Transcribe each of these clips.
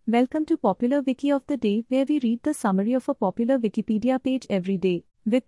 Welcome to Popular Wiki of the Day, where we read the summary of a popular Wikipedia page every day. With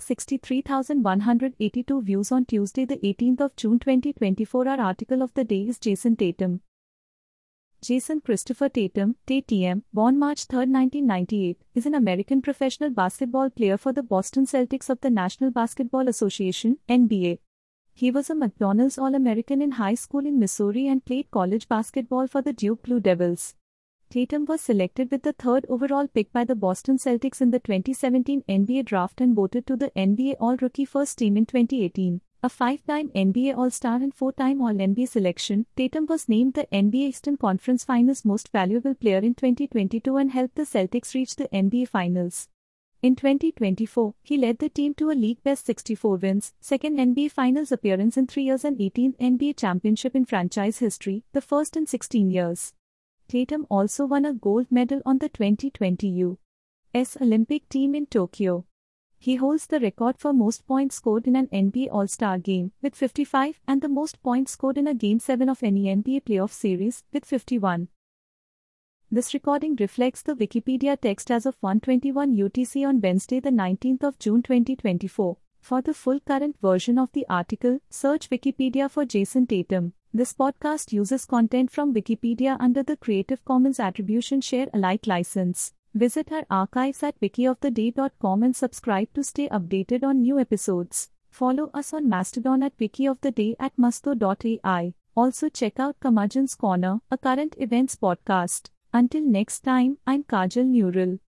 363,182 views on Tuesday, the 18th of June 2024, our article of the day is Jayson Tatum. Jayson Christopher Tatum, TM, born March 3, 1998, is an American professional basketball player for the Boston Celtics of the National Basketball Association, NBA. He was a McDonald's All-American in high school in Missouri and played college basketball for the Duke Blue Devils. Tatum was selected with the third overall pick by the Boston Celtics in the 2017 NBA draft and voted to the NBA All-Rookie First Team in 2018. A five-time NBA All-Star and four-time All-NBA selection, Tatum was named the NBA Eastern Conference Finals Most Valuable Player in 2022 and helped the Celtics reach the NBA Finals. In 2024, he led the team to a league-best 64 wins, second NBA Finals appearance in 3 years and 18th NBA championship in franchise history, the first in 16 years. Tatum also won a gold medal on the 2020 U.S. Olympic team in Tokyo. He holds the record for most points scored in an NBA All-Star game, with 55, and the most points scored in a Game 7 of any NBA playoff series, with 51. This recording reflects the Wikipedia text as of 1:21 UTC on Wednesday, the 19th of June 2024. For the full current version of the article, search Wikipedia for Jayson Tatum. This podcast uses content from Wikipedia under the Creative Commons Attribution Share Alike license. Visit our archives at wikioftheday.com and subscribe to stay updated on new episodes. Follow us on Mastodon at wikioftheday@masto.ai. Also check out Curmudgeon's Corner, a current events podcast. Until next time, I'm Kajal Neural.